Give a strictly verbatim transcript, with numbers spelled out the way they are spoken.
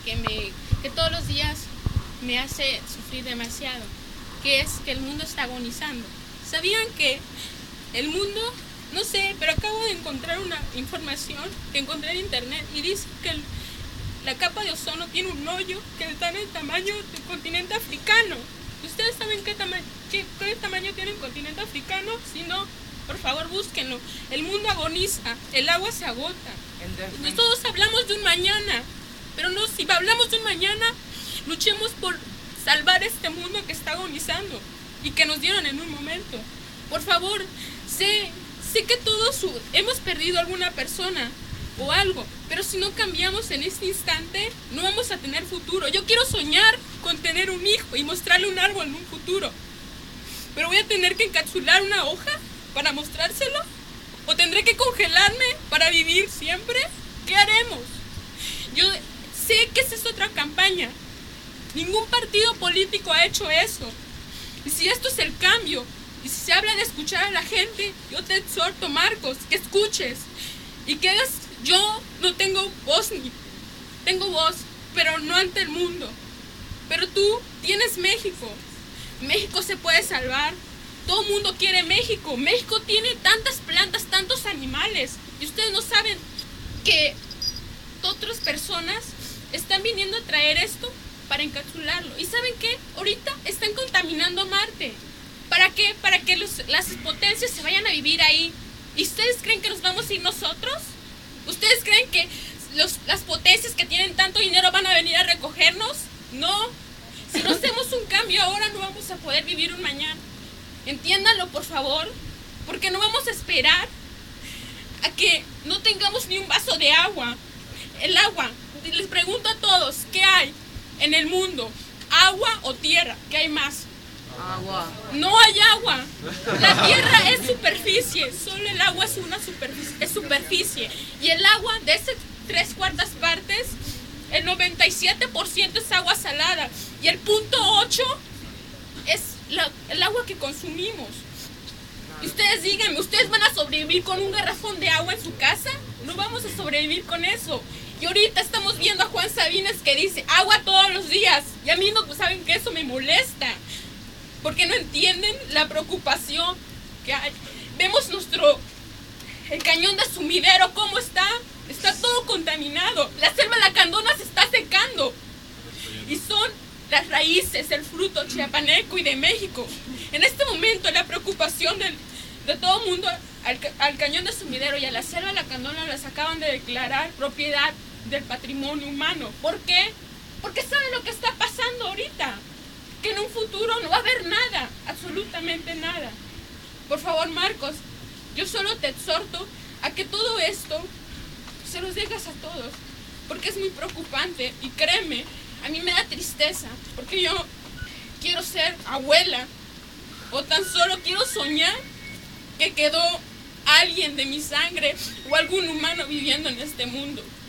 que, me, que todos los días me hace sufrir demasiado, que es que el mundo está agonizando. ¿Sabían que el mundo, no sé, pero acabo de encontrar una información que encontré en internet y dice que el, la capa de ozono tiene un hoyo que está en el tamaño del continente africano? ¿Ustedes saben qué, tama qué, qué tamaño tiene el continente africano? Si no, por favor búsquenlo. El mundo agoniza, el agua se agota. Nosotros hablamos de un mañana, pero no, si hablamos de un mañana, luchemos por salvar este mundo que está agonizando y que nos dieron en un momento. Por favor, sé, sé que todos su, hemos perdido alguna persona o algo, pero si no cambiamos en este instante, no vamos a tener futuro. Yo quiero soñar con tener un hijo y mostrarle un árbol en un futuro, pero voy a tener que encapsular una hoja para mostrárselo, o tendré que congelarme para vivir siempre. ¿Qué haremos? Yo sé que esa es otra campaña. Ningún partido político ha hecho eso. Y si esto es el cambio, y si se habla de escuchar a la gente, yo te exhorto, Marcos, que escuches y que hagas. Yo no tengo voz, ni tengo voz, pero no ante el mundo. Pero tú tienes México. México se puede salvar. Todo el mundo quiere México. México tiene tantas plantas, tantos animales. Y ustedes no saben que otras personas están viniendo a traer esto para encapsularlo. ¿Y saben qué? Ahorita están contaminando Marte. ¿Para qué? Para que los, las potencias se vayan a vivir ahí. ¿Y ustedes creen que nos vamos a ir nosotros? ¿Ustedes creen que los, las potencias que tienen tanto dinero van a venir a recogernos? No. Si no hacemos un cambio ahora, no vamos a poder vivir un mañana. Entiéndanlo, por favor, porque no vamos a esperar a que no tengamos ni un vaso de agua. El agua, les pregunto a todos, ¿qué hay en el mundo? ¿Agua o tierra? ¿Qué hay más? Agua. No hay agua. La tierra es superficie, solo el agua es una superficie, es superficie. Y el agua, de esas tres cuartas partes, el noventa y siete por ciento es agua salada. Y el punto ocho es la, el agua que consumimos. Y ustedes díganme, ¿ustedes van a sobrevivir con un garrafón de agua en su casa? No vamos a sobrevivir con eso. Y ahorita estamos viendo a Juan Sabines que dice agua todos los días. Y a mí no saben que eso me molesta. Porque no entienden la preocupación que hay. Vemos nuestro, el cañón de Sumidero, ¿cómo está? Está todo contaminado. La selva lacandona se está secando. Y son las raíces, el fruto chiapaneco y de México. En este momento la preocupación del, de todo el mundo al, al cañón de Sumidero y a la selva lacandona las acaban de declarar propiedad del patrimonio humano. ¿Por qué? Porque saben lo que está pasando ahorita. Que en un futuro no va a haber nada, absolutamente nada. Por favor, Marcos, yo solo te exhorto a que todo esto se los dejas a todos, porque es muy preocupante y créeme, a mí me da tristeza, porque yo quiero ser abuela o tan solo quiero soñar que quedó alguien de mi sangre o algún humano viviendo en este mundo.